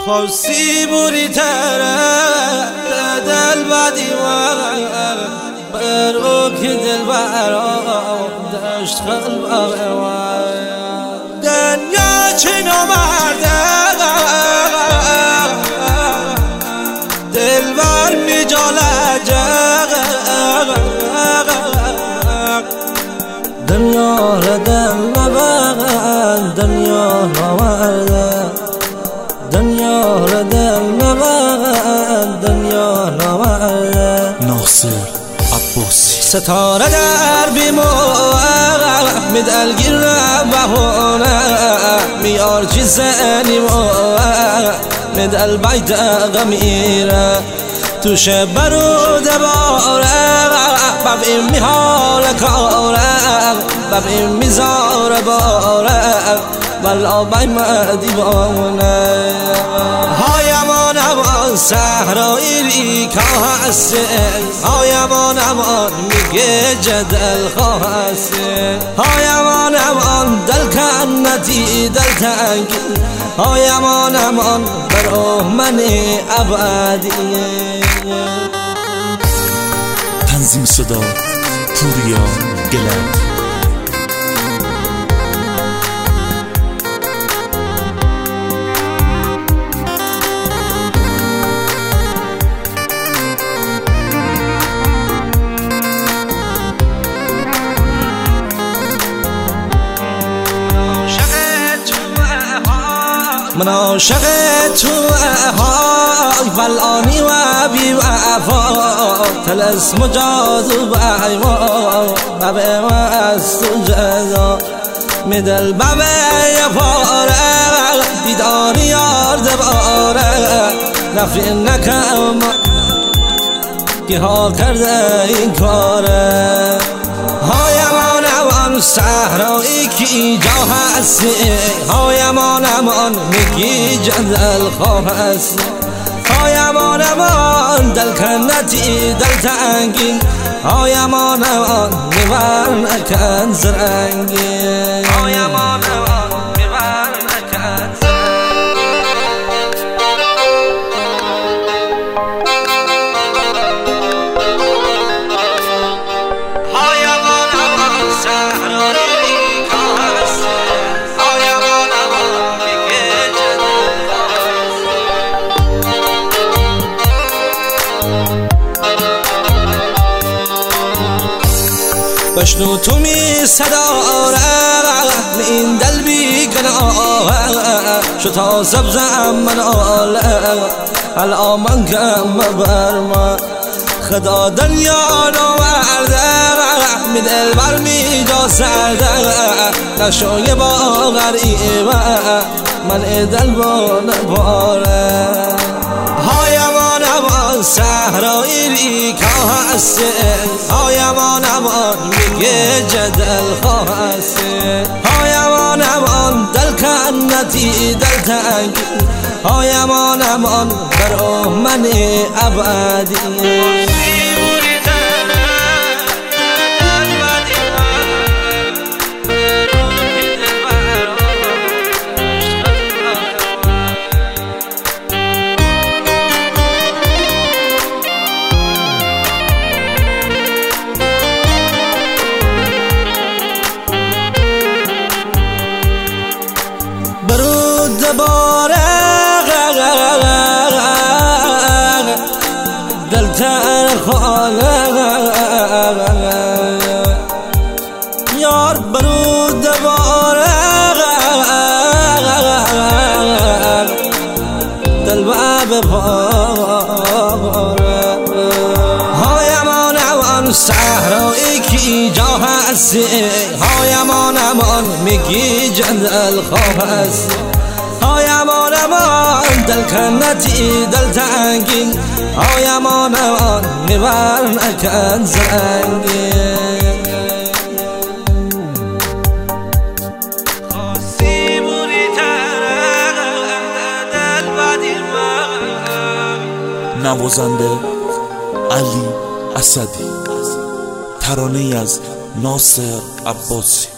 خواستی بوری تره دل بدی وار برو که دل برام داشت قلب دنیا چه نامرده دل بر می جالجه دنیا را دل مبغن دنیا نامرده دنیا را دل مبغن دنیا نامرده ناصر عباسی ستاره در بیمو میدلگیر بهونه میار چیزنی مو میدل بیت غمیره توش برود باره ببین میحال کاره ببین میزار باره بلا بیم دیوانه هایمان امان صحرایی ریکا هستی هایمان امان میگه جدل خواه هستی هایمان امان دل کنتی دل تنگی هایمان امان برو من ابدی تنظیم صدا پوریا گلند من عاشق تو های فلانی و بی وفا تلسم و جادو بایما ببه و از تو جدا میدل ببه یه پاره دیداری یار دباره نفی نکم که حال کرده این کاره هایمان امان صحرایی که اینجا هستی هایمان امان میگی جدل خواه هستی هایمان امان دل کنتی دل تنگین هایمان امان میبر نکن زرنگین هایمان امان میبر نکن بشنو تو می صدا می این دل بی گناه شو تا سبزم من الان من کم برما خدا دنیا نورده می دل بر می جا سرده نشوی با غریبه من دل با نباره هایمان امان صحرایی ریکا هستی هایمان امان میگه جدل خواه هستی هایمان امان دل کنتی دل تنگی هایمان امان برو من ابدی دوباره دل تنخانه یار برو دوباره دل باب پاره هایمان امان صحرایی که اینجا هستی هایمان امان میگی جدل خواه هستی هایمان امان دل کنتی دل تنگین هایمان امان میبر نکن زنگین خواستی بوری تره دل بدی نوازنده علی اسدی ترانه از ناصر عباسی